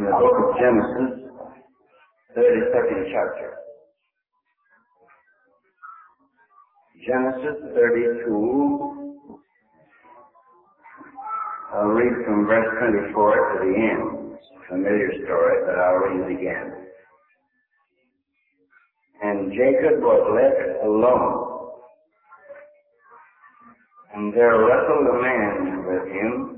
the book of Genesis, 32nd chapter. Genesis 32, I'll read from verse 24 to the end. It's a familiar story, but I'll read it again. And Jacob was left alone, and there wrestled a man with him,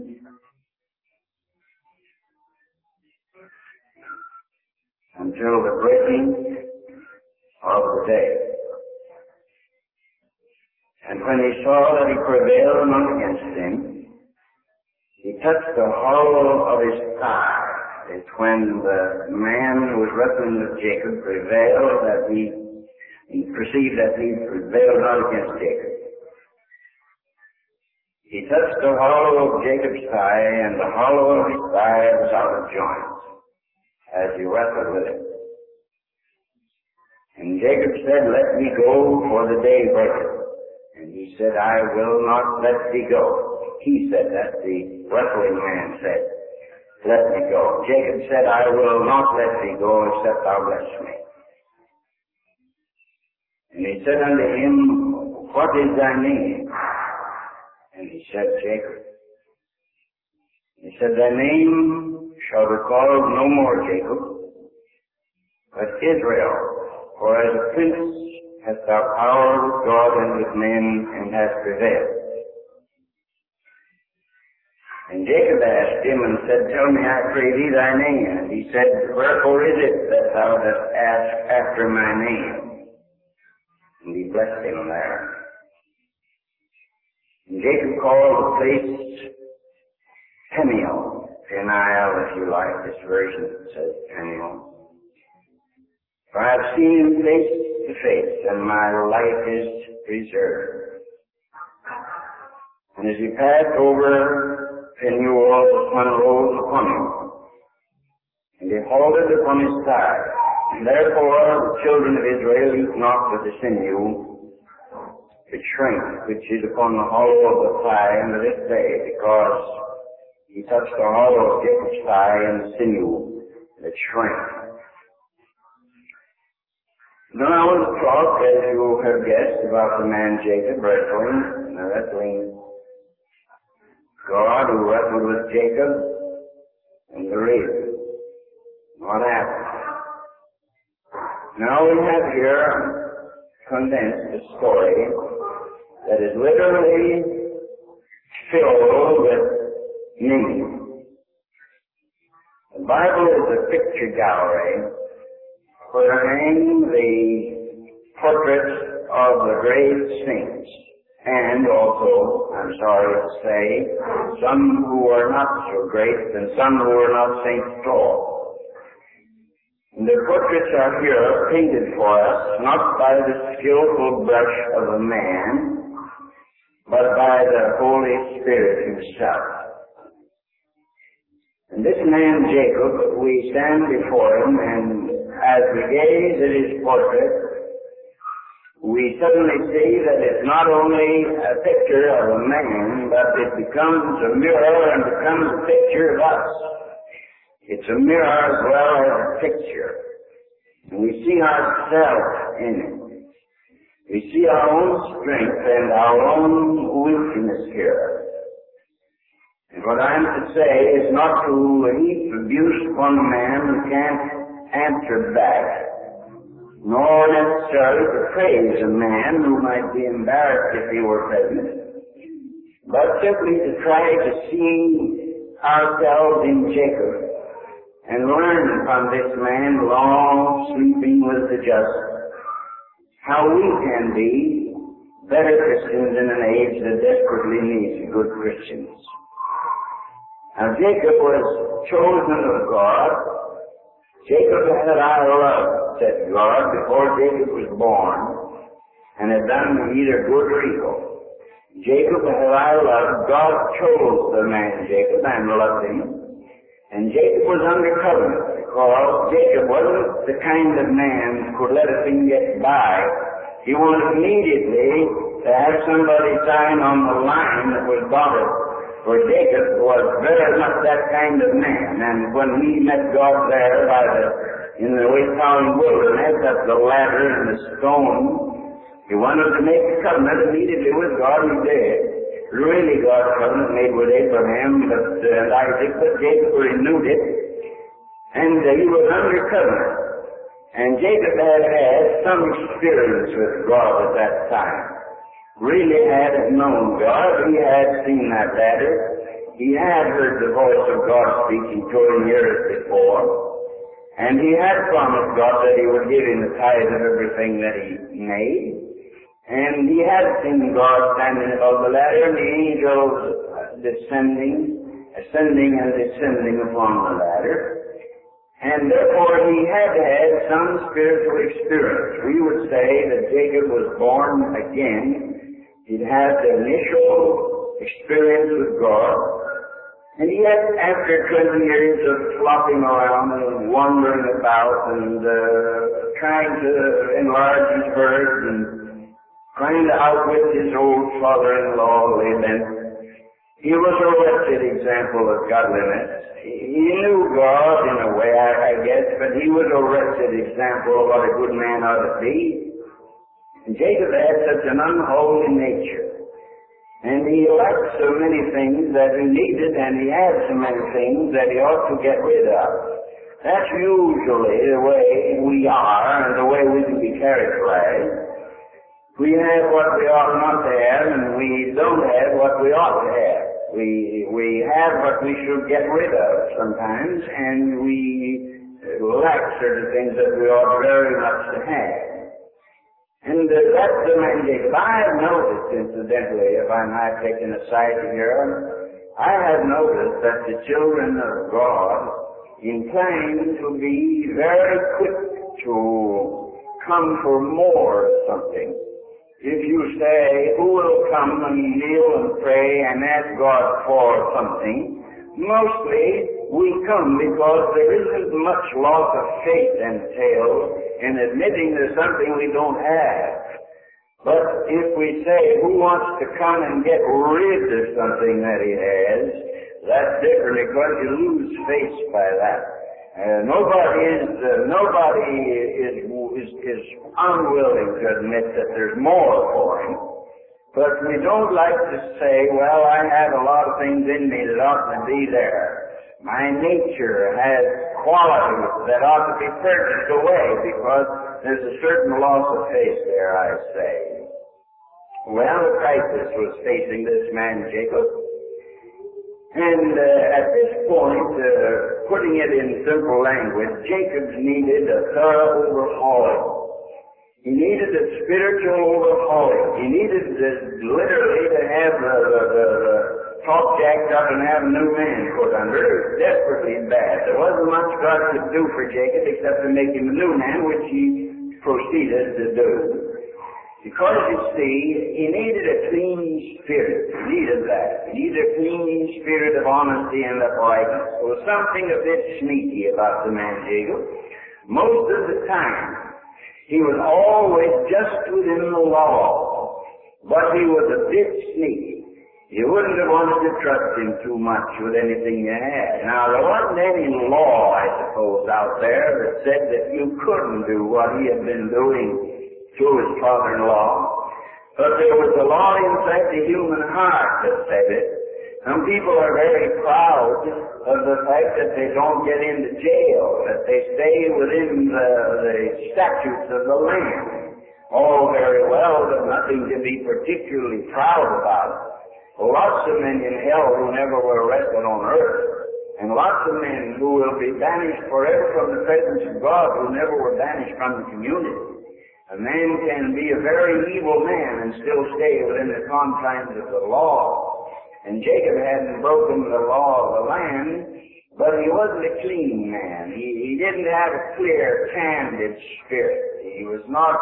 until the breaking of the day. And when he saw that he prevailed not against him, he touched the hollow of his thigh. It's when the man who was wrestling with Jacob prevailed that he perceived that he prevailed not against Jacob. He touched the hollow of Jacob's thigh, and the hollow of his thigh was out of joint as he wrestled with him. And Jacob said, "Let me go, for the day breaketh." And he said, "I will not let thee go." He said that, the wrestling man said, "Let me go." Jacob said, "I will not let thee go, except thou bless me." And he said unto him, "What is thy name?" And he said, "Jacob." He said, "Thy name shall be called no more Jacob, but Israel, for as a prince hast thou power with God and with men, and hast prevailed." And Jacob asked him and said, "Tell me, I pray thee, thy name." And he said, "Wherefore is it that thou dost ask after my name?" And he blessed him there. And Jacob called the place Peniel, Peniel if you like. This version says Peniel. "For I have seen him face to face, and my life is preserved." And as he passed over Peniel, the sun rose upon him, and he halted upon his side. And therefore the children of Israel eat not with the sinew, the shrink which is upon the hollow of the thigh unto this day, because he touched the hollow of Jacob's thigh and the sinew that shrank. Now I want to talk, as you have guessed, about the man Jacob wrestling God who wrestled with Jacob, and the reason. What happened? Now we have here condensed a story that is literally filled with meaning. The Bible is a picture gallery where hang the portraits of the great saints, and also, I'm sorry to say, some who are not so great and some who are not saints at all. And the portraits are here painted for us not by the skillful brush of a man, but by the Holy Spirit himself. And this man Jacob, we stand before him, and as we gaze at his portrait, we suddenly see that it's not only a picture of a man, but it becomes a mirror and becomes a picture of us. It's a mirror as well as a picture. And we see ourselves in it. We see our own strength and our own weakness here. And what I'm to say is not to heap abuse upon a man who can't answer back, nor necessarily to praise a man who might be embarrassed if he were present, but simply to try to see ourselves in Jacob and learn from this man long sleeping with the just how we can be better Christians in an age that desperately needs good Christians. Now Jacob was chosen of God. Jacob had I loved, said God, before Jacob was born, and had done either good or evil. Jacob had I loved. God chose the man Jacob and loved him. And Jacob was under covenant, because Jacob wasn't the kind of man who could let a thing get by. He wanted immediately to have somebody sign on the line that was dotted For Jacob was very much that kind of man, and when he met God there in the Waytown wilderness at the ladder and the stone, he wanted to make a covenant immediately with God. He did. Really God's covenant made with Abraham and Isaac, but Jacob renewed it, and he was under covenant. And Jacob had some experience with God at that time. Really had known God. He had seen that ladder. He had heard the voice of God speaking to him years before. And he had promised God that he would give him the tithe of everything that he made. And he had seen God standing above the ladder and the angels ascending and descending upon the ladder. And therefore he had some spiritual experience. We would say that Jacob was born again. He'd had the initial experience with God, and yet after 20 years of flopping around and wandering about and trying to enlarge his herd and trying to outwit his old father-in-law Laban, he was a wretched example of godliness. He knew God in a way, I guess, but he was a wretched example of what a good man ought to be. And Jacob had such an unholy nature, and he lacked so many things that he needed, and he had so many things that he ought to get rid of. That's usually the way we are and the way we can be characterized. We have what we ought not to have, and we don't have what we ought to have. We have what we should get rid of sometimes, and we lack certain things that we ought very much to have. And that's the man Jacob. I have noticed, incidentally, if I might take an aside here, I have noticed that the children of God incline to be very quick to come for more of something. If you say, who will come and kneel and pray and ask God for something, mostly we come because there isn't much loss of faith entailed in admitting there's something we don't have. But if we say, who wants to come and get rid of something that he has, that's different because you lose faith by that. Nobody is unwilling to admit that there's more for him. But we don't like to say, well, I have a lot of things in me that ought to be there. My nature has qualities that ought to be purged away because there's a certain loss of faith there, I say. Well, a crisis was facing this man, Jacob. And at this point, putting it in simple language, Jacob needed a thorough overhauling. He needed a spiritual overhauling. He needed literally to have the top jacked up and have a new man put under. It was desperately bad. There wasn't much God could do for Jacob except to make him a new man, which he proceeded to do. Because, you see, he needed a clean spirit. He needed that. He needed a clean spirit of honesty and uprightness. There was something a bit sneaky about the man Jacob. Most of the time, he was always just within the law, but he was a bit sneaky. You wouldn't have wanted to trust him too much with anything you had. Now, there wasn't any law, I suppose, out there that said that you couldn't do what he had been doing to his father-in-law. But there was a law inside the human heart that said it. Some people are very proud of the fact that they don't get into jail, that they stay within the statutes of the land. All very well, but nothing to be particularly proud about. Lots of men in hell who never were arrested on earth, and lots of men who will be banished forever from the presence of God who never were banished from the community. A man can be a very evil man and still stay within the confines of the law. And Jacob hadn't broken the law of the land, but he wasn't a clean man. He didn't have a clear, candid spirit. He was not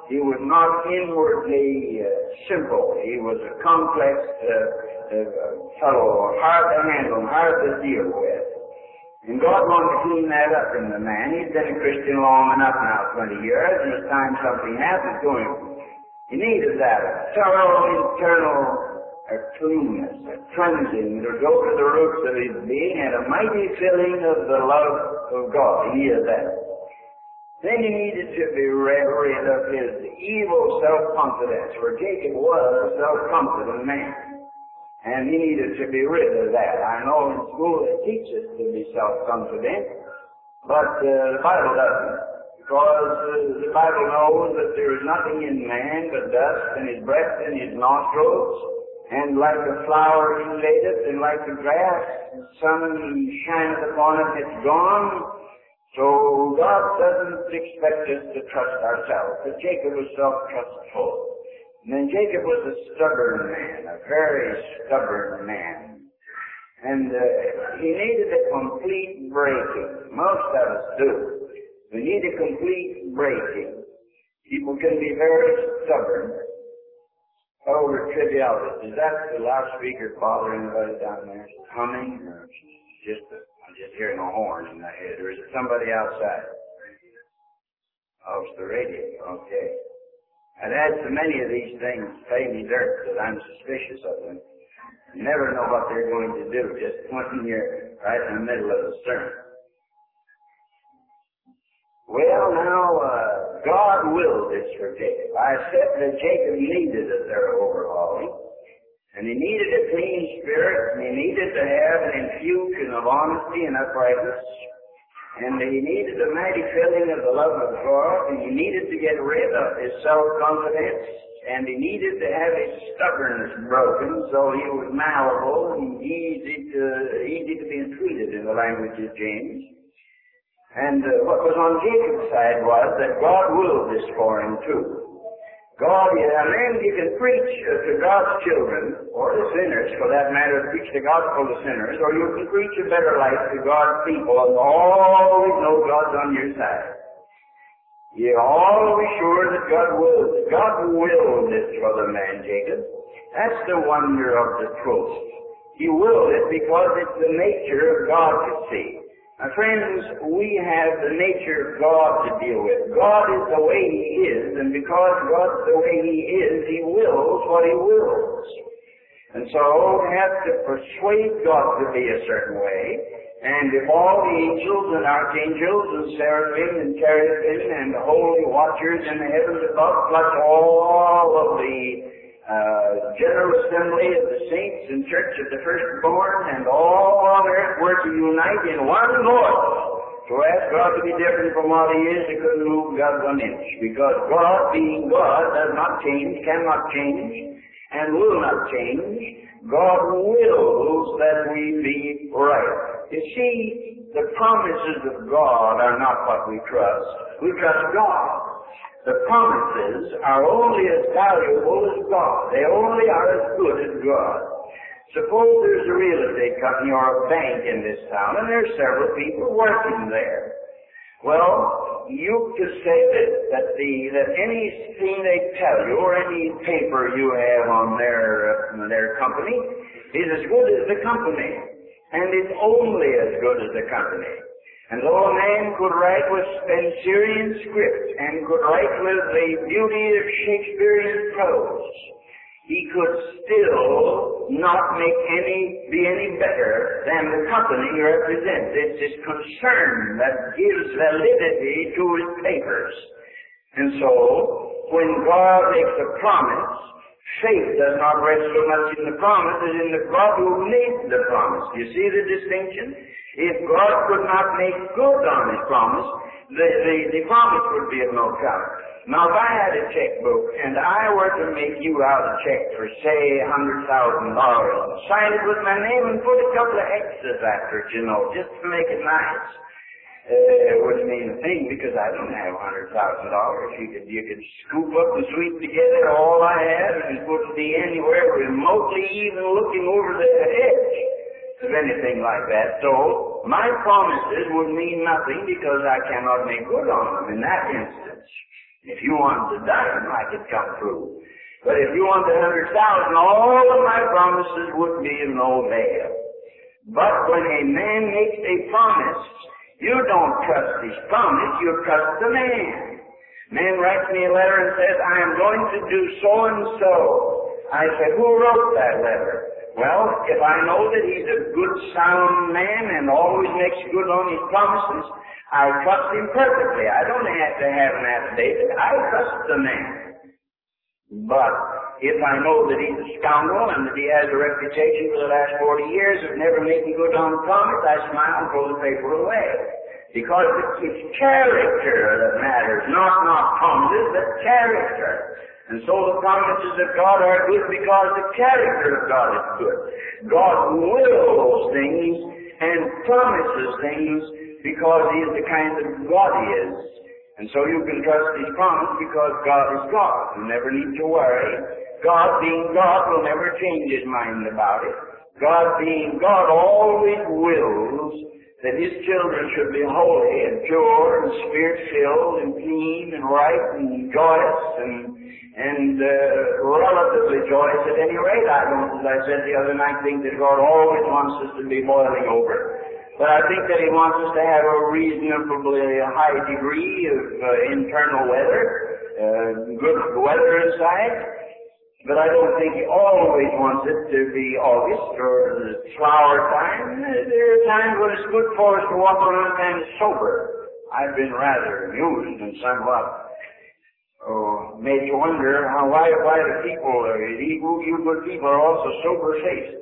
inwardly simple. He was a complex fellow, hard to handle, hard to deal with. And God wanted to clean that up in the man. He's been a Christian long enough now, 20 years, and it's time something happened to him. He needed that, a thorough internal a cleanness, a cleansing to go to the roots of his being, and a mighty filling of the love of God. He needed that. Then he needed to be rid of his evil self-confidence, for Jacob was a self-confident man. And he needed to be rid of that. I know in school they teach us to be self-confident, but the Bible doesn't. Because the Bible knows that there is nothing in man but dust and his breath and his nostrils, and like a flower he fadeth, and like the grass, the sun shineth upon it, it's gone. So God doesn't expect us to trust ourselves. But Jacob was self-trustful. And then Jacob was a stubborn man, a very stubborn man. And he needed a complete breaking. Most of us do. We need a complete breaking. People can be very stubborn over trivialities. Is that the loudspeaker bother anybody down there? Is it humming? Or I'm just hearing a horn in my head. Or is it somebody outside? Oh, it's the radio. Okay. I've had so many of these things pay me dirt that I'm suspicious of them. You never know what they're going to do just when you're right in the middle of the sermon. Well, now, God willed this for Jacob. I said that Jacob needed a thorough overhauling, and he needed a clean spirit, and he needed to have an infusion of honesty and uprightness, and he needed a mighty filling of the love of God, and he needed to get rid of his self-confidence, and he needed to have his stubbornness broken so he was malleable and easy to be entreated in the language of James. And what was on Jacob's side was that God willed this for him too. You can preach to God's children, or to sinners for that matter, preach the gospel to sinners, or you can preach a better life to God's people and always know God's on your side. You're always sure that God willed this for the man Jacob. That's the wonder of the truth. He willed it because it's the nature of God to see. My friends, we have the nature of God to deal with. God is the way He is, and because God's the way He is, He wills what He wills. And so we have to persuade God to be a certain way, and if all the angels and archangels and seraphim and cherubim and the holy watchers in the heavens above, plus all of the General Assembly of the Saints and Church of the Firstborn and all on earth were to unite in one voice to ask God to be different from what He is, they couldn't move God 1 inch. Because God, being God, does not change, cannot change, and will not change. God wills that we be right. You see, the promises of God are not what we trust. We trust God. The promises are only as valuable as God. They only are as good as God. Suppose there's a real estate company or a bank in this town, and there's several people working there. Well, you could say that anything they tell you or any paper you have on their company is as good as the company, and it's only as good as the company. And though a man could write with Spencerian script and could write with the beauty of Shakespearean prose, he could still not be any better than the company he represents. It's his concern that gives validity to his papers. And so, when God makes a promise, faith does not rest so much in the promise as in the God who made the promise. You see the distinction? If God could not make good on His promise, the promise would be of no account. Now, if I had a checkbook and I were to make you out a check for, say, $100,000, sign it with my name and put a couple of X's after it, just to make it nice. It wouldn't mean a thing because I don't have $100,000. You could scoop up and sweep together all I have and it wouldn't be anywhere remotely even looking over the edge of anything like that. So my promises would mean nothing because I cannot make good on them in that instance. If you wanted a dime, I could come through. But if you wanted 100,000, all of my promises would be of no avail. But when a man makes a promise, you don't trust his promise, you trust the man. Man writes me a letter and says, I am going to do so and so. I said, who wrote that letter? Well, if I know that he's a good, sound man and always makes good on his promises, I'll trust him perfectly. I don't have to have an affidavit. I trust the man. But if I know that he's a scoundrel and that he has a reputation for the last 40 years of never making good on promise, I smile and throw the paper away. Because it's character that matters, not promises, but character. And so the promises of God are good because the character of God is good. God wills things and promises things because He is the kind of God He is. And so you can trust His promise because God is God. You never need to worry. God being God will never change His mind about it. God being God always wills that His children should be holy and pure and spirit-filled and clean and right and joyous and relatively joyous at any rate. I don't, as I said the other night, think that God always wants us to be boiling over. But I think that He wants us to have a reasonably high degree of internal weather, good weather inside. But I don't think He always wants it to be August or flower time. There are times when it's good for us to walk around kind of sober. I've been rather amused and somewhat made to wonder why the people, you good people, are also sober-faced.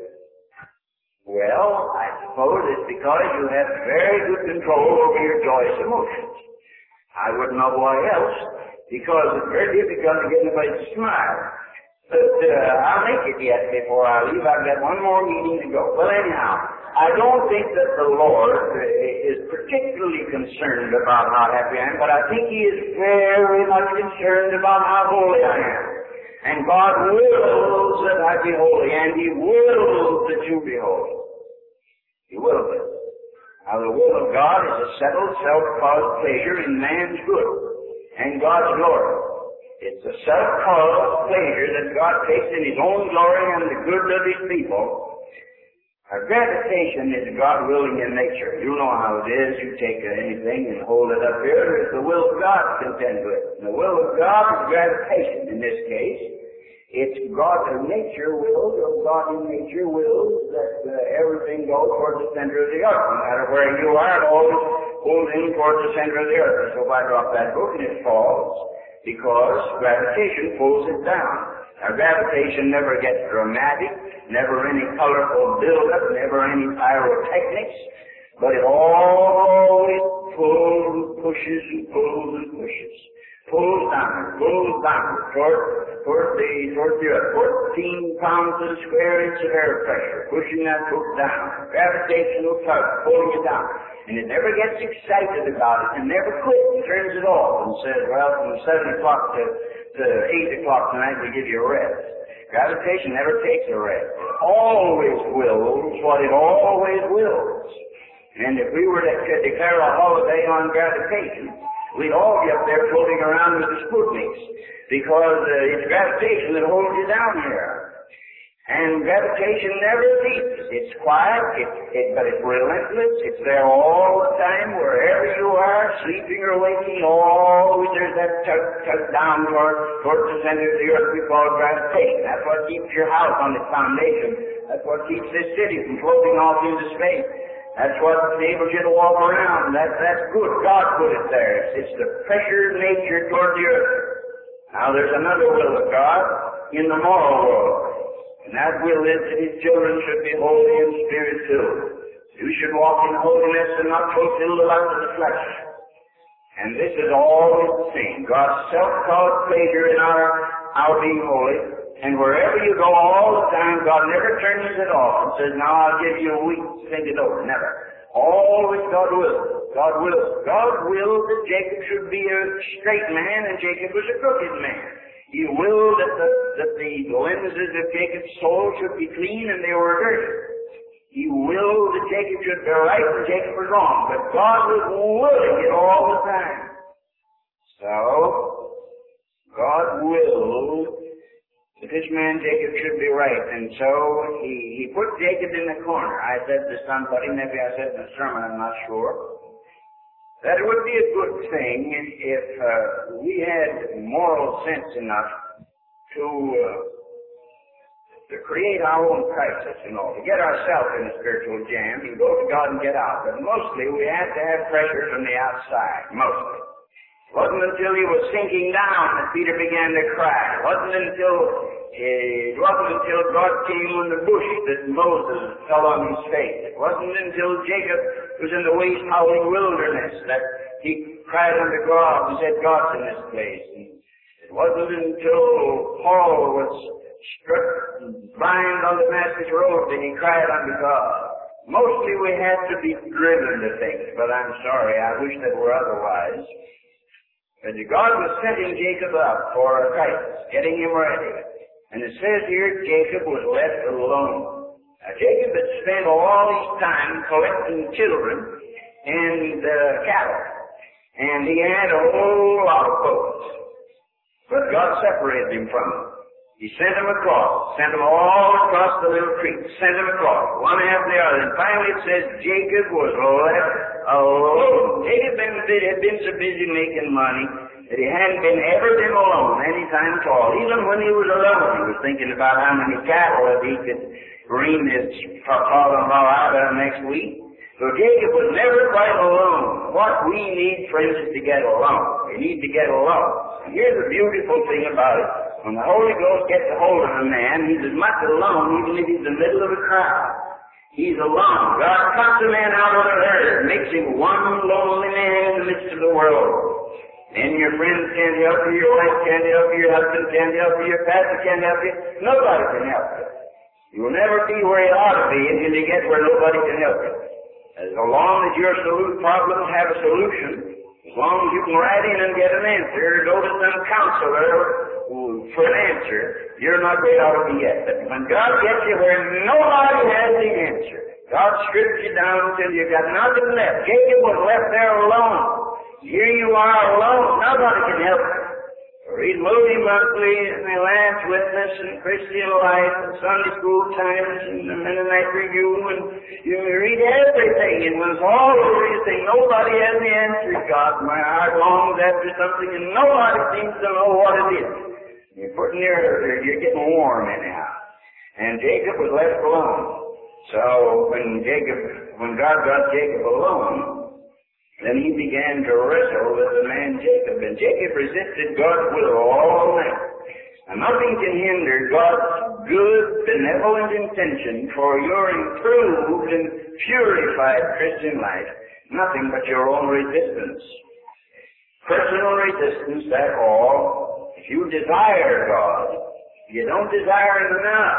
Well, I suppose it's because you have very good control over your joyous emotions. I wouldn't know why else, because it's very difficult to get anybody to smile. But I'll make it yet before I leave. I've got one more meeting to go. Well, anyhow, I don't think that the Lord is particularly concerned about how happy I am, but I think He is very much concerned about how holy I am. And God wills that I be holy, and He wills that you be holy. He wills it. Now, the will of God is a settled, self-caused pleasure in man's good and God's glory. It's a self-caused pleasure that God takes in His own glory and the good of His people. Our gravitation is God-willing in nature. You know how it is. You take anything and hold it up here. There's the will of God to contend with. And the will of God is gravitation in this case. It's God in nature wills, or God in nature wills that everything goes towards the center of the earth. No matter where you are, it always pulls in towards the center of the earth. So if I drop that book and it falls, because gravitation pulls it down. Now, gravitation never gets dramatic, never any colorful build-up, never any pyrotechnics, but it always pulls, pushes, and pulls and pushes. Pulls down toward the earth. 14 pounds to the square inch of air pressure, pushing that book down. Gravitational tug, pulling it down. And it never gets excited about it, and never quits, and turns it off, and says, well, from 7 o'clock to 8 o'clock tonight we give you a rest. Gravitation never takes a rest. It always wills what it always wills. And if we were to declare a holiday on gravitation, we'd all be up there floating around with the Sputniks, because it's gravitation that holds you down here. And gravitation never ceases. It's quiet, but it's relentless. It's there all the time, wherever you are, sleeping or waking. Always there's that tug down towards the center of the earth we call gravitation. That's what keeps your house on its foundation. That's what keeps this city from floating off into space. That's what enables you to walk around. That's good. God put it there. It's the pressure of nature toward the earth. Now there's another will of God in the moral world. And that will is that His children should be holy and spirit-filled. You should walk in holiness and not fulfill the lust of the flesh. And this is always the same. God's self-caused pleasure in our being holy. And wherever you go all the time, God never turns it off and says, now I'll give you a week to think it over. Never. Always God wills. God wills. God willed that Jacob should be a straight man and Jacob was a crooked man. He willed that the lenses of Jacob's soul should be clean and they were dirty. He willed that Jacob should be right and Jacob was wrong. But God was willing it all the time. So, God willed that this man Jacob should be right. And so, he put Jacob in the corner. I said to somebody, maybe I said in a sermon, I'm not sure, that it would be a good thing if we had moral sense enough to to create our own crisis, to get ourselves in a spiritual jam and go to God and get out. But mostly we had to have pressure from the outside, mostly. It wasn't until he was sinking down that Peter began to cry. It wasn't until God came on the bush that Moses fell on his face. It wasn't until Jacob was in the waste howling wilderness that he cried unto God and said, God's in this place. And it wasn't until Paul was struck blind on the Damascus road that he cried unto God. Mostly we had to be driven to things, but I'm sorry, I wish that were otherwise. But God was setting Jacob up for a crisis, getting him ready. And it says here, Jacob was left alone. Now, Jacob had spent all his time collecting children and cattle. And he had a whole lot of folks. But God separated him from them. He sent them across, sent them all across the little creek, sent them across, one after the other. And finally it says Jacob was left alone. Jacob had been so busy making money that he hadn't ever been alone any time at all. Even when he was alone, he was thinking about how many cattle that he could ream his father-in-law out of next week. So Jacob was never quite alone. What we need, friends, is to get alone. We need to get alone. And here's the beautiful thing about it. When the Holy Ghost gets a hold of a man, he's as much alone even if he's in the middle of a crowd. He's alone. God cuts a man out on the earth, makes him one lonely man in the midst of the world. And your friends can't help you, your wife can't help you, your husband can't help you, your pastor can't help you. Nobody can help you. You will never be where you ought to be until you get where nobody can help you. As long as your problems have a solution, as long as you can write in and get an answer, go to some counselor for an answer, you're not where you ought to be yet. But when God gets you where nobody has the answer, God strips you down until you've got nothing left. Jacob was left there alone. Here you are alone. Nobody can help you. Read Moody Monthly and the Lance Witness and Christian Life and Sunday School Times and the Mennonite Review, and you read everything, and when it's all over you say, nobody has the answer. God, my heart longs after something, and nobody seems to know what it is. You're getting warm anyhow. And Jacob was left alone. So when God got Jacob alone, then he began to wrestle with the man Jacob. And Jacob resisted God's will all night. And nothing can hinder God's good, benevolent intention for your improved and purified Christian life. Nothing but your own resistance. Personal resistance, that's all. If you desire God, you don't desire Him enough,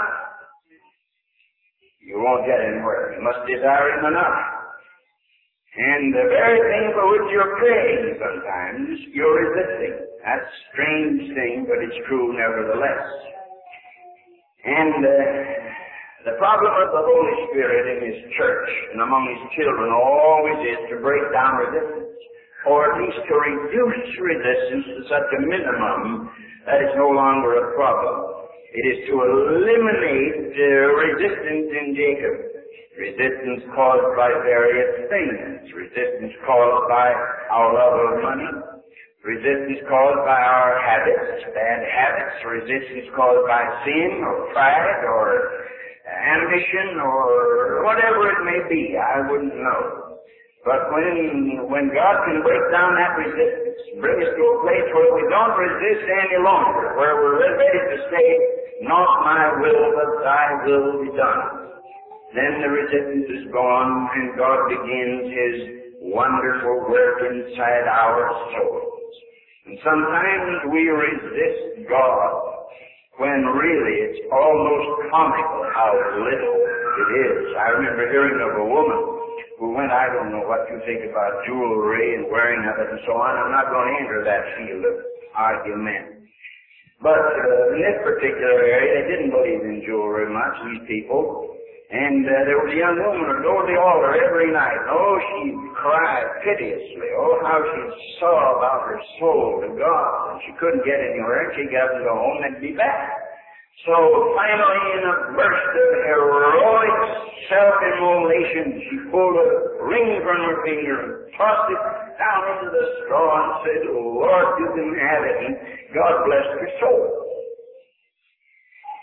you won't get anywhere. You must desire Him enough. And the very thing for which you're praying sometimes, you're resisting. That's a strange thing, but it's true nevertheless. And the problem of the Holy Spirit in His church and among His children always is to break down resistance, or at least to reduce resistance to such a minimum that it's no longer a problem. It is to eliminate resistance in Jacob. Resistance caused by various things. Resistance caused by our love of money. Resistance caused by our habits, bad habits. Resistance caused by sin or pride or ambition or whatever it may be. I wouldn't know. But when God can break down that resistance, bring us to a place where we don't resist any longer, where we're ready to say, not my will, but thy will be done. Then the resistance is gone, and God begins His wonderful work inside our souls. And sometimes we resist God when really it's almost comical how little it is. I remember hearing of a woman who went, I don't know what you think about jewelry and wearing of it and so on. I'm not going to enter that field of argument. But in this particular area, they didn't believe in jewelry much, these people. And there was a young woman who would go to the altar every night. Oh, she cried piteously. Oh, how she saw about her soul to God. And she couldn't get anywhere. She'd get up and go home and be back. So finally, in a burst of heroic self-immolation, she pulled a ring from her finger and tossed it down into the straw and said, Lord, you can have it. And God blessed her soul.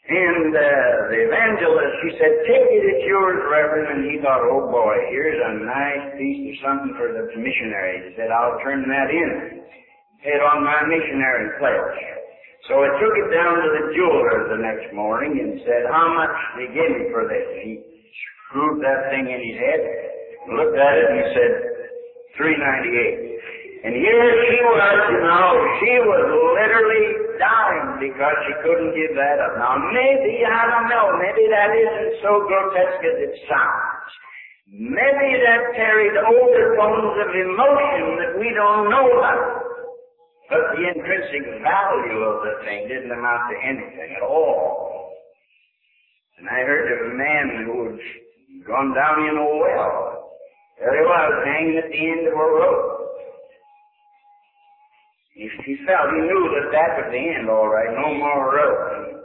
And the evangelist, she said, take it, it's yours, Reverend. And he thought, oh boy, here's a nice piece of something for the missionary. He said, I'll turn that in. Head on my missionary pledge. So I took it down to the jeweler the next morning and said, how much they give me for this? He screwed that thing in his head, looked at it, and he said, $3.98. And here she was, she was literally dying because she couldn't give that up. Now maybe, I don't know, maybe that isn't so grotesque as it sounds. Maybe that carried overtones of emotion that we don't know about. But the intrinsic value of the thing didn't amount to anything at all. And I heard of a man who had gone down in a well. There he was, hanging at the end of a rope. He felt, he knew that was the end, all right, no more rope.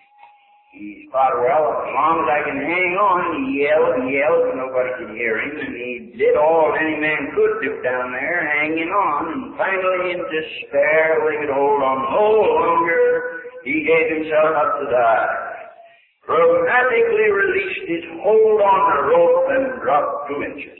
He thought, well, as long as I can hang on, he yelled and yelled, but nobody could hear him, and he did all any man could do down there, hanging on, and finally in despair, when he could hold on no longer, he gave himself up to die. Dramatically released his hold on the rope and dropped 2 inches.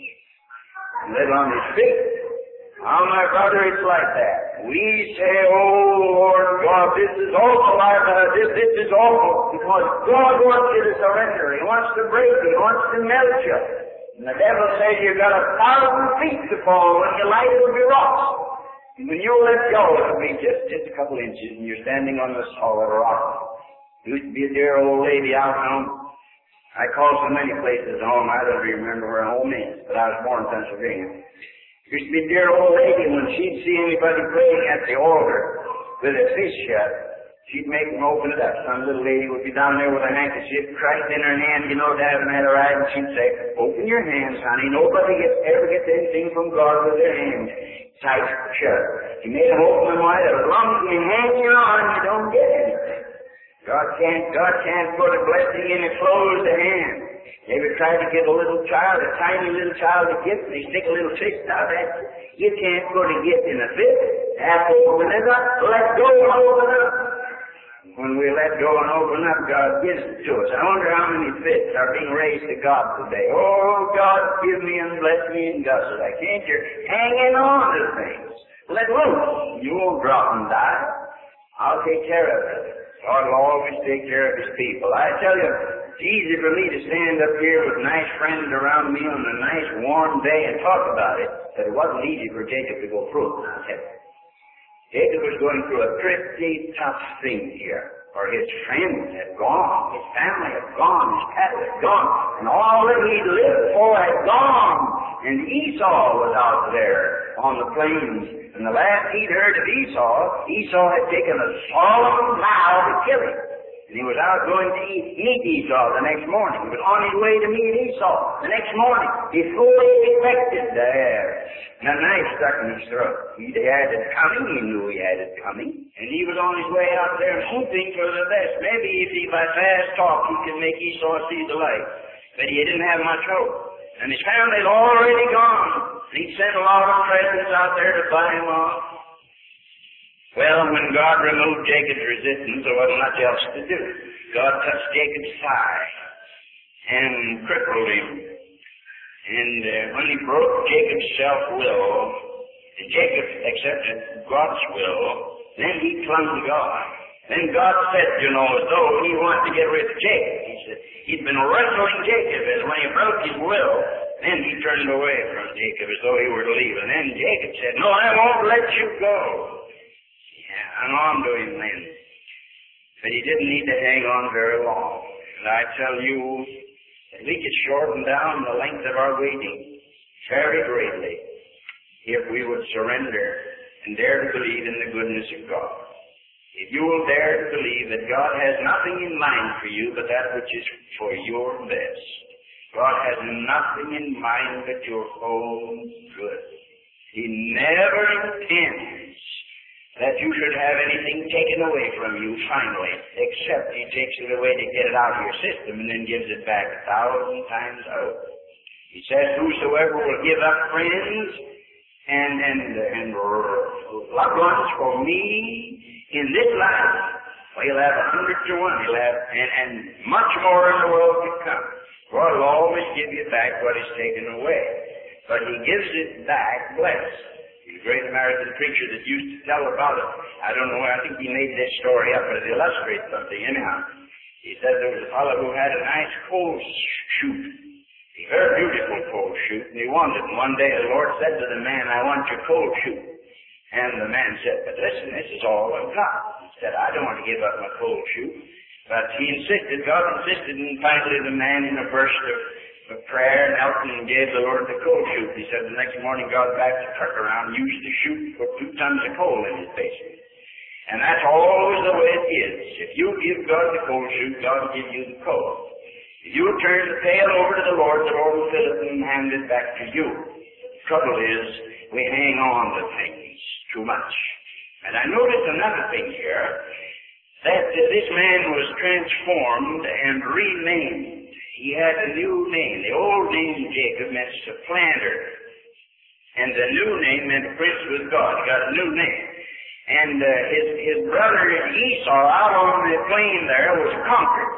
And then on his feet. Now, my brother, it's like that. We say, oh, Lord God, this is awful. This is awful. Because God wants you to surrender. He wants to break you. He wants to melt you. And the devil says you've got 1,000 feet to fall. When you light, it'll be rocks. And when you let go, it'll be just a couple inches, and you're standing on the solid rock. Used to be a dear old lady out home. I call so many places home, I don't remember where home is, but I was born in Pennsylvania. Used to be a dear old lady, when she'd see anybody praying at the altar with a fish shut, she'd make them open it up. Some little lady would be down there with a handkerchief, Christ in her hand, having had a ride, and she'd say, open your hands, honey. Nobody ever gets anything from God with their hands tight shut. She made them open them wide. As long as you hang on, you don't get anything. God can't put a blessing in a closed hand. You ever tried to give a tiny little child a gift, and they stick a little fist out at you? You can't put a gift in a fist. Have to open it up, let go and open up. When we let go and open up, God gives it to us. I wonder how many fists are being raised to God today. Oh, God, give me and bless me and gush it. I can't. You're hanging on to things. Let loose. You won't drop and die. I'll take care of it. God will always take care of His people. I tell you, it's easy for me to stand up here with nice friends around me on a nice warm day and talk about it, but it wasn't easy for Jacob to go through it, I'll tell you. Jacob was going through a pretty tough thing here, for his friends had gone, his family had gone, his cattle had gone, and all that he'd lived for had gone. And Esau was out there on the plains. And the last he'd heard of Esau had taken a solemn vow to kill him. And he was out going to meet Esau the next morning. He was on his way to meet Esau the next morning. He fully expected there. And a knife stuck in his throat. He had it coming. He knew he had it coming. And he was on his way out there hoping for the best. Maybe if he, by fast talk, he could make Esau see the light. But he didn't have much hope. And his family had already gone. He'd sent a lot of presents out there to buy him off. Well, when God removed Jacob's resistance, there wasn't much else to do. God touched Jacob's thigh and crippled him. And when he broke Jacob's self-will, and Jacob accepted God's will, then he clung to God. Then God said, as though he wanted to get rid of Jacob. He said, he'd been wrestling Jacob, as when he broke his will, then he turned away from Jacob as though he were to leave. And then Jacob said, no, I won't let you go. Yeah, hung on to him then. But he didn't need to hang on very long. And I tell you, that we could shorten down the length of our waiting very greatly if we would surrender and dare to believe in the goodness of God. If you will dare to believe that God has nothing in mind for you but that which is for your best. God has nothing in mind but your own good. He never intends that you should have anything taken away from you finally, except He takes it away to get it out of your system and then gives it back 1,000 times out. He says, whosoever will give up friends and loved ones for me in this life, Well, he'll have 100 to 1. He'll have, and much more in the world to come. God will always give you back what is taken away. But he gives it back blessed. The great American preacher that used to tell about it, I don't know, I think he made this story up, but it illustrates something anyhow. He said there was a fellow who had a nice coal chute, a very beautiful coal chute, and he wanted it. And one day the Lord said to the man, I want your coal chute. And the man said, but listen, this is all I've got. He said, I don't want to give up my coal chute. But he insisted, God insisted, and finally the man in a burst of prayer knelt and gave the Lord the coal chute. He said the next morning God backed the truck around and used the chute to put 2 tons of coal in his basement. And that's always the way it is. If you give God the coal chute, God will give you the coal. If you turn the pail over to the Lord will fill it and hand it back to you. The trouble is, we hang on to things too much. And I notice another thing here, that this man was transformed and renamed. He had a new name. The old name Jacob meant supplanter, and the new name meant prince with God. He got a new name. And his brother Esau out on the plain there was conquered.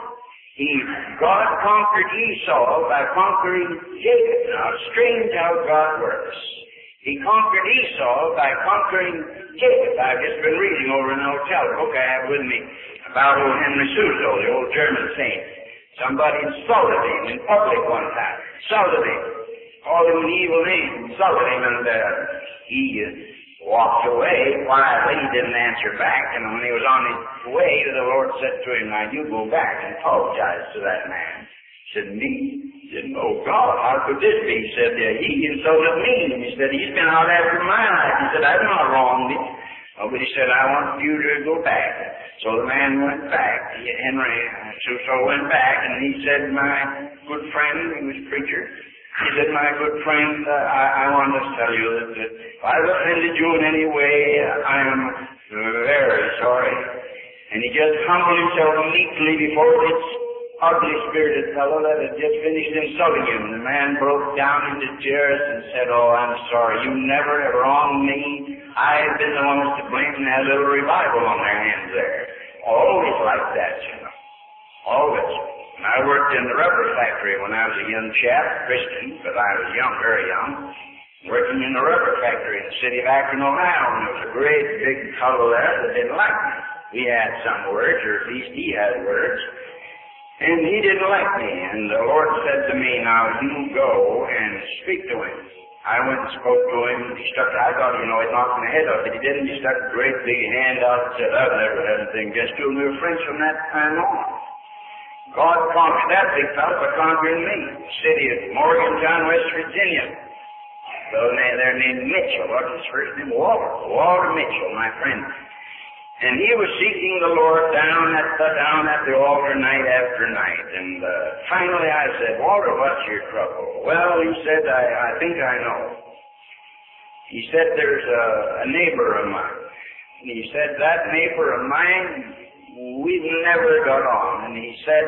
God conquered Esau by conquering Jacob. Now, strange how God works. He conquered Esau by conquering Jacob. I've just been reading over in the hotel book I have with me about old Henry Suso, the old German saint. Somebody insulted him in public one time. Insulted him. Called him an evil name. Insulted him, and he walked away quietly. He didn't answer back, and when he was on his way, the Lord said to him, now you go back and apologize to that man. He said, me? He said, oh God, how could this be? He said, he insulted me. And he said, he's been out after my life. He said, I've not wronged him. Oh, but he said, I want you to go back. So the man went back. Henry Suso went back, and he said, my good friend, he was preacher, he said, my good friend, I want to tell you that if I've offended you in any way, I am very sorry. And he just humbled himself meekly before this ugly-spirited fellow that had just finished insulting him. And the man broke down into tears and said, oh, I'm sorry. You never have wronged me. I have been the one that's to blame, and had a little revival on their hands there. Always like that, you know. Always. And I worked in the rubber factory when I was a young chap, Christian, but I was young, very young, working in the rubber factory in the city of Akron, Ohio, and there was a great big fellow there that didn't like me. We had some words, or at least he had words. And he didn't like me, and the Lord said to me, now you go and speak to him. I went and spoke to him, and he stuck, I thought, he'd knock my head off, but he didn't. He stuck a great big hand out and said, I've never had anything against you, and we were friends from that time on. God conquered that big fellow by conquering me. The city of Morgantown, West Virginia. So they're named Mitchell. What's his first name? Walter Mitchell, my friend. And he was seeking the Lord down at the altar night after night. And finally I said, Walter, what's your trouble? Well, he said, I think I know. He said, there's a neighbor of mine. And he said, that neighbor of mine, we've never got on. And he said,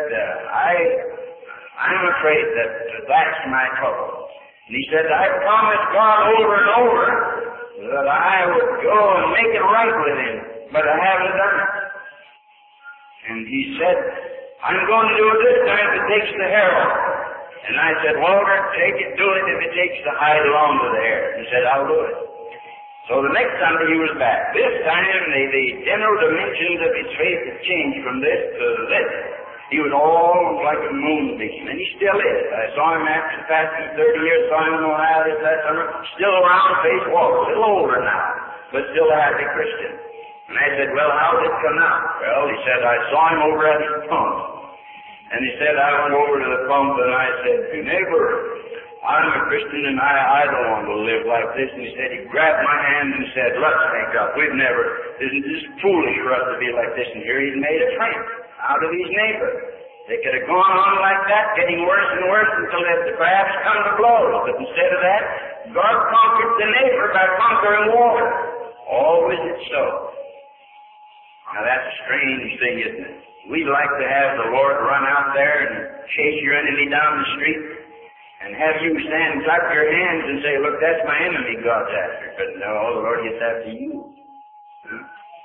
I'm afraid that that's my trouble. And he said, I promised God over and over that I would go and make it right with him. But I haven't done it. And he said, I'm going to do it this time if it takes the hair off. And I said, Walter, take it, do it if it takes the hide along to the hair. He said, I'll do it. So the next Sunday he was back. This time the general dimensions of his faith had changed from this to this. He was all like a moonbeam, and he still is. I saw him after the past 30 years, saw him in Ohio this last summer, still around face walk, a little older now, but still a happy Christian. And I said, well, how did it come out? Well, he said, I saw him over at the pump. And he said, I went over to the pump and I said, neighbor, I'm a Christian and I don't want to live like this. And he said, he grabbed my hand and said, let's make up. This is foolish for us to be like this. And here he's made a friend out of his neighbor. They could have gone on like that, getting worse and worse until they perhaps come to blows. But instead of that, God conquered the neighbor by conquering water. Always it's so. Now that's a strange thing, isn't it? We'd like to have the Lord run out there and chase your enemy down the street and have you stand and clap your hands and say, look, that's my enemy God's after. But no, the Lord gets after you.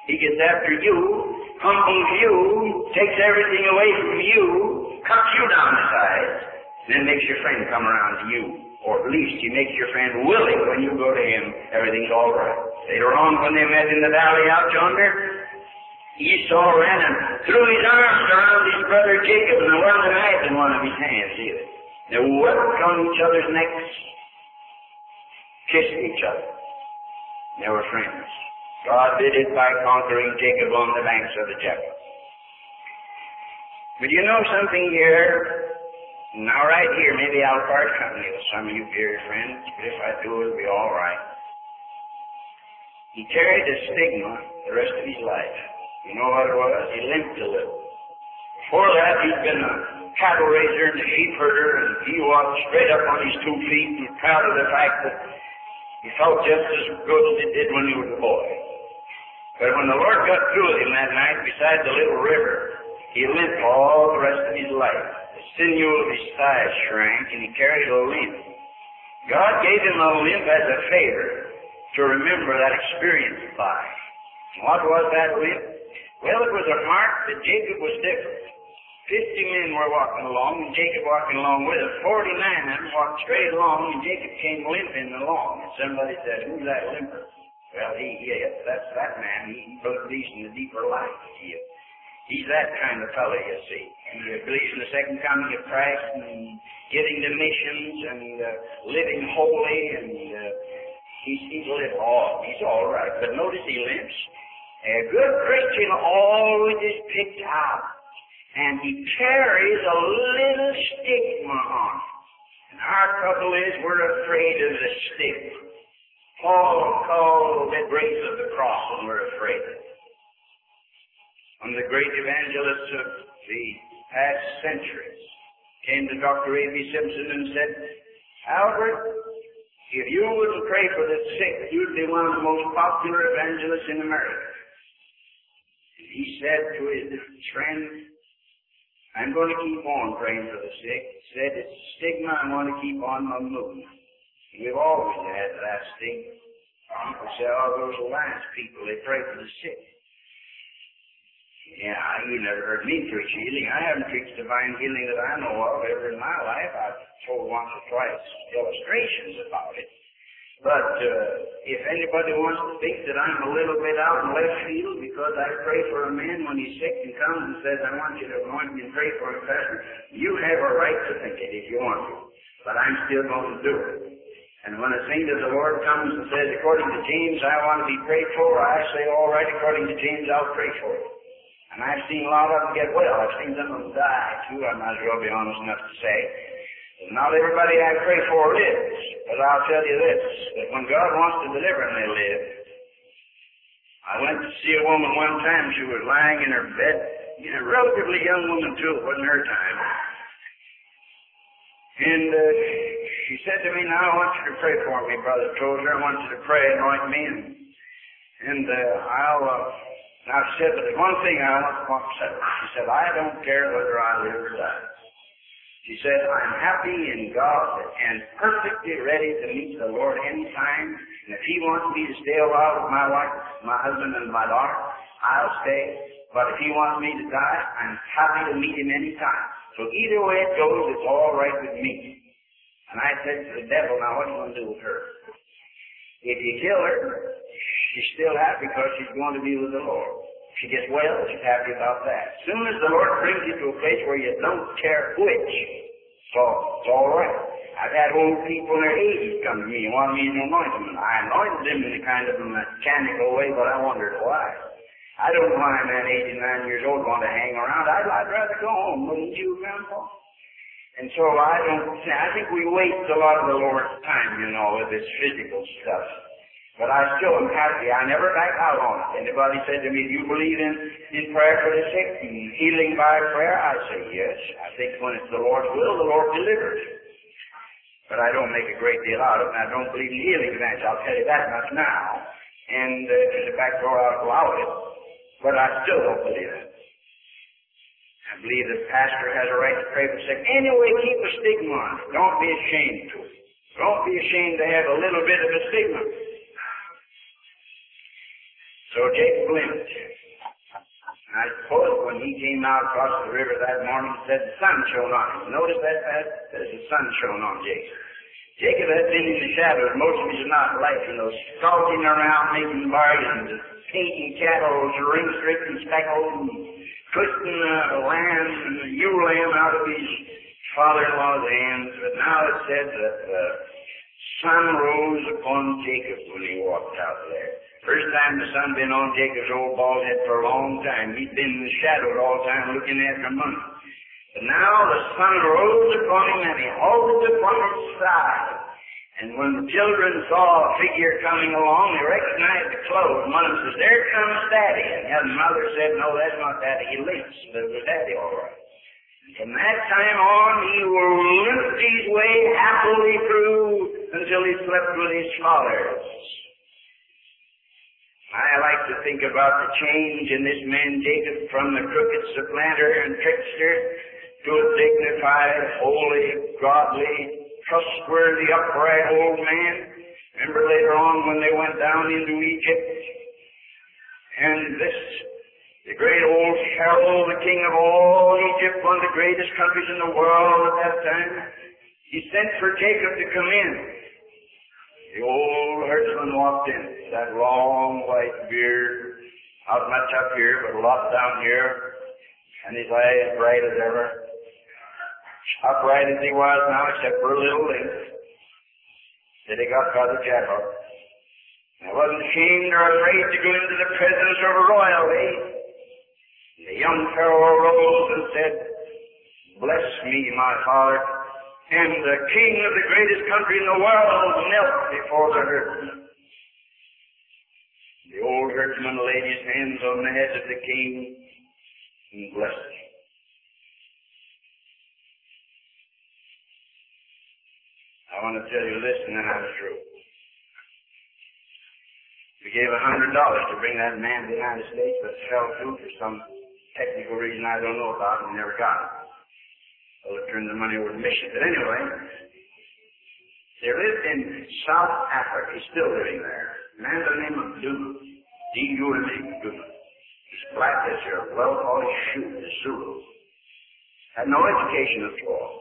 He gets after you, humbles you, takes everything away from you, cuts you down to size, then makes your friend come around to you. Or at least he makes your friend willing when you go to him, everything's all right. Later on when they met in the valley out yonder, Esau ran and threw his arms around his brother Jacob and there wasn't a knife in one of his hands either. They wept on each other's necks, kissed each other. They were friends. God did it by conquering Jacob on the banks of the Jabbok. But you know something here? Now right here, maybe I'll part company with some of you dear friends, but if I do, it'll be all right. He carried a stigma the rest of his life. You know what it was? He limped a little. Before that, he'd been a cattle raiser and a sheep herder, and he walked straight up on his 2 feet and was proud of the fact that he felt just as good as he did when he was a boy. But when the Lord got through with him that night beside the little river, he limped all the rest of his life. The sinew of his thighs shrank, and he carried a limp. God gave him a limp as a favor to remember that experience by. What was that limp? Well, it was a mark that Jacob was different. 50 men were walking along, and Jacob walking along with them. 49 of them walked straight along, and Jacob came limping along. And somebody said, "Who's that limper?" Well, that's that man. He believes in the deeper life. He's that kind of fellow, you see. He believes in the second coming of Christ and getting to missions and living holy, and he's lived all. He's all right. But notice he limps. A good Christian always is picked out, and he carries a little stigma on him. And our trouble is we're afraid of the stigma. Paul called the grace of the cross, and we're afraid of it. One of the great evangelists of the past centuries came to Dr. A.B. Simpson and said, "Albert, if you wouldn't pray for the sick, you'd be one of the most popular evangelists in America." He said to his friend, "I'm going to keep on praying for the sick." He said, "It's a stigma. I want to keep on my movement." We've always had that stigma. People say, "Oh, those alliance people, they pray for the sick." Yeah, you never heard me preach healing. I haven't preached divine healing that I know of ever in my life. I've told once or twice illustrations about it. But if anybody wants to think that I'm a little bit out in left field because I pray for a man when he's sick and comes and says, "I want you to anoint me and pray for him, Pastor," you have a right to think it if you want to. But I'm still going to do it. And when a saint of the Lord comes and says, "According to James, I want to be prayed for," I say, "All right, according to James, I'll pray for you." And I've seen a lot of them get well. I've seen some of them die, too. I might as well be honest enough to say. Not everybody I pray for lives. But I'll tell you this, that when God wants to deliver them, they live. I went to see a woman one time. She was lying in her bed. A relatively young woman, too. It wasn't her time. And she said to me, "Now I want you to pray for me, Brother Tozer. I want you to pray, anoint me." And now she said, "But there's one thing I want to say." She said, "I don't care whether I live or die." She said, "I'm happy in God and perfectly ready to meet the Lord any time. And if He wants me to stay a while with my wife, my husband, and my daughter, I'll stay. But if He wants me to die, I'm happy to meet Him any time. So either way it goes, it's all right with me." And I said to the devil, "Now what are you going to do with her? If you kill her, she's still happy because she's going to be with the Lord. If she gets well, she's happy about that. As soon as the Lord brings you to a place where you don't care which, it's all right. I've had old people in their 80s come to me and want me to anoint them. And I anointed them in a kind of a mechanical way, but I wondered why. I don't know why a man 89 years old want to hang around. I'd rather go home, wouldn't you, Grandpa? And so I think we waste a lot of the Lord's time, with this physical stuff. But I still am happy. I never back out on it. Anybody said to me, "Do you believe in prayer for the sick and healing by prayer?" I say, yes. I think when it's the Lord's will, the Lord delivers. But I don't make a great deal out of it, and I don't believe in healing events. I'll tell you that much now. And there's a back door I'll allow it. But I still don't believe it. I believe the pastor has a right to pray for the sick. Anyway, keep a stigma on it. Don't be ashamed to it. Don't be ashamed to have a little bit of a stigma. So Jacob limped. I suppose when he came out across the river that morning, he said the sun shone on him. Notice that there's the sun shone on Jacob. Jacob had been in the shadows most of his life, skulking around, making bargains, painting cattle, ring-stricken speckles, and twisting the lamb and the ewe lamb out of his father-in-law's hands. But now it said that the sun rose upon Jacob when he walked out there. First time the sun been on Jacob's old bald head for a long time. He'd been in the shadow all the time looking after money. But now the sun rose upon him and he halted upon his side. And when the children saw a figure coming along, they recognized the clothes. One of them says, "There comes Daddy." And his mother said, "No, that's not Daddy. He limps." But it was Daddy all right. From that time on, he limped his way happily through until he slept with his fathers. I like to think about the change in this man Jacob from the crooked supplanter and trickster to a dignified, holy, godly, trustworthy, upright old man. Remember later on when they went down into Egypt, and the great old Pharaoh, the king of all Egypt, one of the greatest countries in the world at that time, he sent for Jacob to come in. The old herdsman walked in, that long white beard, not much up here, but a lot down here, and his eyes bright as ever. Upright as he was now, except for a little limp that he got by the jackal. I wasn't ashamed or afraid to go into the presence of royalty. The young Pharaoh rose and said, "Bless me, my father." And the king of the greatest country in the world knelt before the herdsman. The old herdsman laid his hands on the head of the king and blessed him. I want to tell you this, and then I'm through. We gave $100 to bring that man to the United States, but it fell through for some technical reason I don't know about, and never got it. So it turned the money over to mission. But anyway, there lived in South Africa. He's still living there. A man by the name of Duma. D-U-M-A, Duma. He's black as your well-polished shoe, the Zulu. Had no education at all.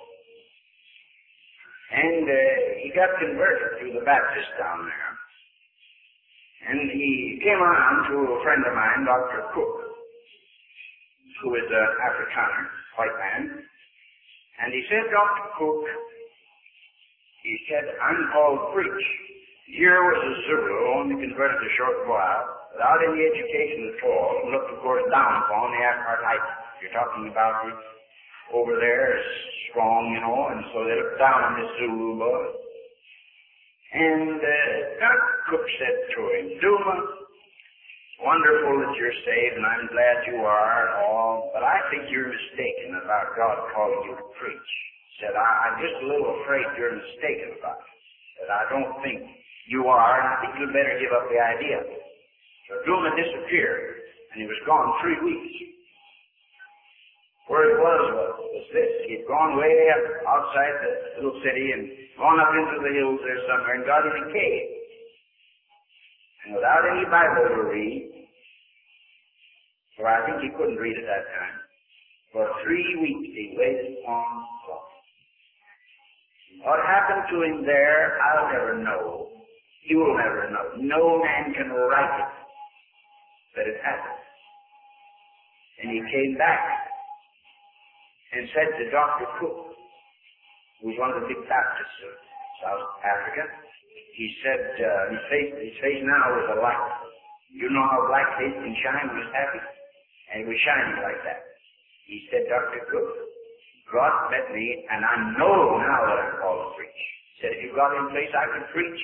And he got converted to the Baptist down there. And he came around to a friend of mine, Dr. Cook, who is an Afrikaner, white man. And he said, "Dr. Cook," he said, "I'm called to preach." Here was a Zulu, only converted a short while, without any education at all, and looked, of course, down upon the apartheid. You're talking about over there, strong, and so they looked down on this Zulu boy. And Dr. Cook said to him, "Duma, wonderful that you're saved, and I'm glad you are and all, but I think you're mistaken about God calling you to preach." He said, I'm just a little afraid you're mistaken about it. He said, "I don't think you are, and I think you'd better give up the idea." So Duma disappeared, and he was gone 3 weeks. Where it was this. He'd gone way up outside the little city and gone up into the hills there somewhere and got in a cave. And without any Bible to read, for I think he couldn't read at that time, for 3 weeks he waited upon God. What happened to him there, I'll never know. You will never know. No man can write it, but it happened. And he came back and said to Dr. Cook, who was one of the big Baptists of South Africa, he said, his face now was a light. You know how black face can shine when it's happy? And it was shining like that. He said, "Dr. Cook, God met me, and I know now that I'm called to preach." He said, "Have you got any place I can preach?"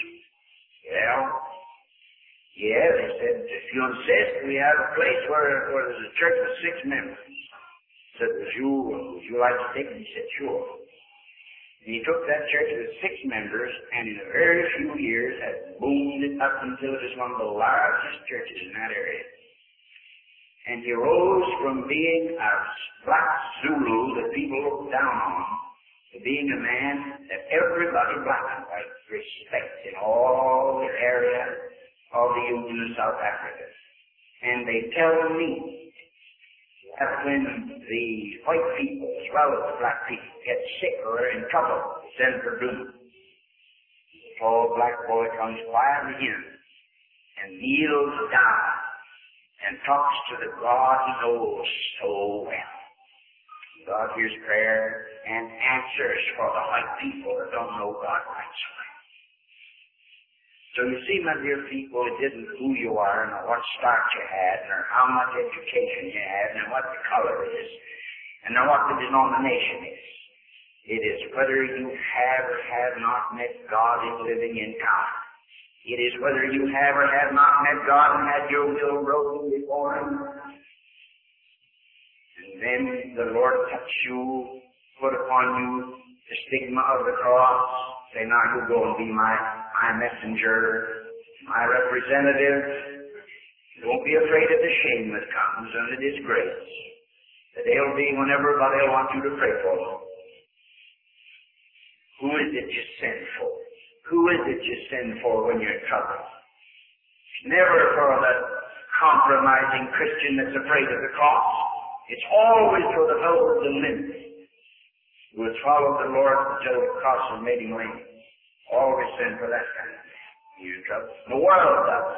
Yeah, they said, "If you insist, we have a place where there's a church with 6 members. I said, would you like to take it?" He said, "Sure." And he took that church with 6 members, and in a very few years had boomed it up until it was one of the largest churches in that area. And he rose from being a black Zulu that people looked down on to being a man that everybody, black and white, respects in all the area of the Union of South Africa. And they tell me that when the white people, as well as the black people, get sick or are in trouble, send for doom. The tall black boy comes quietly in and kneels down and talks to the God he knows so well. God hears prayer and answers for the white people that don't know God right so well. So you see, my dear people, it isn't who you are and what start you had or how much education you had and what the color is and what the denomination is. It is whether you have or have not met God in living encounter. It is whether you have or have not met God and had your will broken before Him. And then the Lord touch you, put upon you the stigma of the cross. Say, now you go and be my messenger, my representative. Don't be afraid of the shame that comes and the disgrace. That they'll be when everybody will want you to pray for them. Who is it you send for? Who is it you send for when you're in trouble? Never for the compromising Christian that's afraid of the cross. It's always for the velvet and limp who has followed the Lord until the cross has made him lean. Always send for that kind of man. You're in trouble. The world does.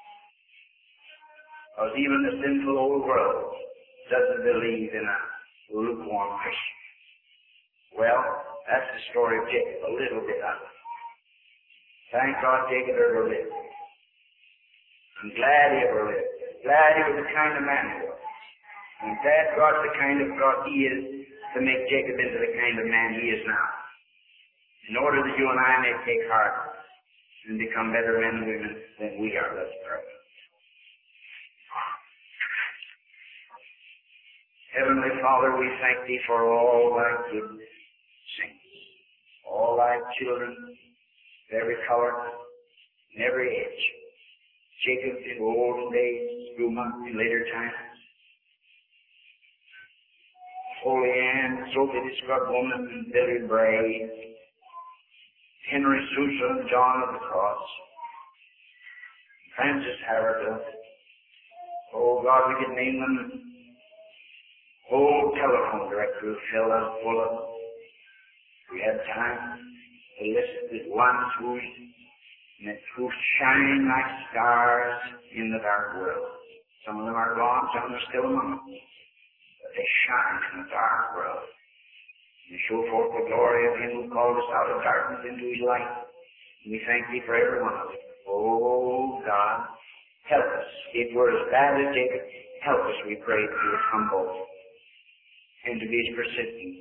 Because even the sinful old world doesn't believe in a lukewarm Christian. Well, that's the story of Jacob, a little bit of it. Thank God Jacob ever lived. I'm glad he ever lived. Glad he was the kind of man he was. I'm glad God's the kind of God he is to make Jacob into the kind of man he is now. In order that you and I may take heart and become better men and women than we are. Let's pray. Heavenly Father, we thank Thee for all Thy good saints, all Thy children, every color, and every age. Jacob in old days, Ruma in later times, Holy Ann, Sophie the Scrub Woman, and Billy Bray, Henry Sousa and John of the Cross, Francis Haverhill. Oh God, we could name them. Whole telephone directory filled up full of them. We had time to list the ones who shine like stars in the dark world. Some of them are gone, some of them are still among us. But they shine in the dark world. They show forth the glory of Him who called us out of darkness into His light. And we thank Thee for every one of them. Oh God, help us. If we're as bad as Jacob, help us, we pray, to be as humble and to be as persistent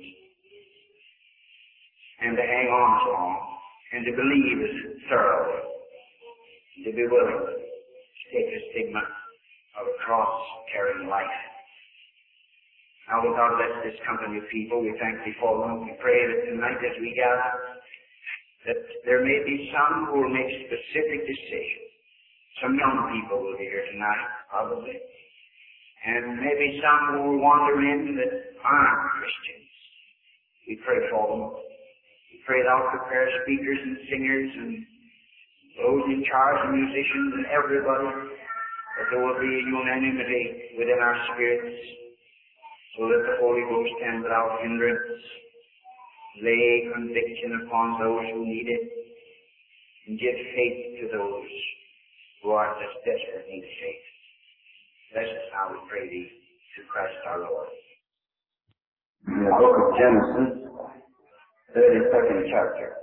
and to hang on so long and to believe as thoroughly and to be willing to take the stigma of a cross-carrying life. Now, we God bless this company of people. We thank Thee for them. We pray that tonight as we gather, that there may be some who will make specific decisions. Some young people will be here tonight, probably. And maybe some who will wander in that aren't Christians. We pray for them. We pray Thou prepare speakers and singers and those in charge and musicians and everybody, that there will be a unanimity within our spirits, so that the Holy Ghost can, without hindrance, lay conviction upon those who need it, and give faith to those who are just desperate need faith. Bless us now, we pray Thee, through Christ our Lord. In the book of Genesis, 32nd chapter.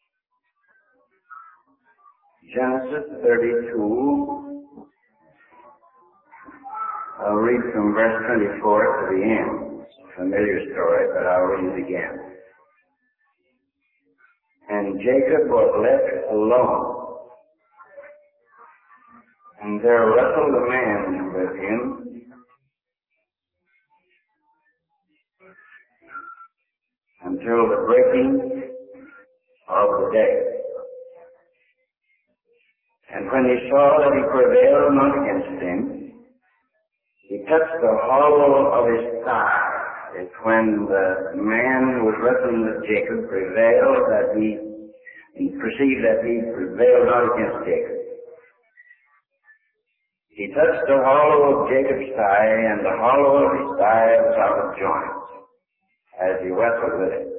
Genesis 32, I'll read from verse 24 to the end. It's a familiar story, but I'll read it again. And Jacob was left alone, and there wrestled a man with him until the breaking of the day. And when he saw that he prevailed not against him, he touched the hollow of his thigh. It's when the man who was wrestling with Jacob prevailed that he perceived that he prevailed not against Jacob. He touched the hollow of Jacob's thigh, and the hollow of his thigh was out of joint as he wrestled with it.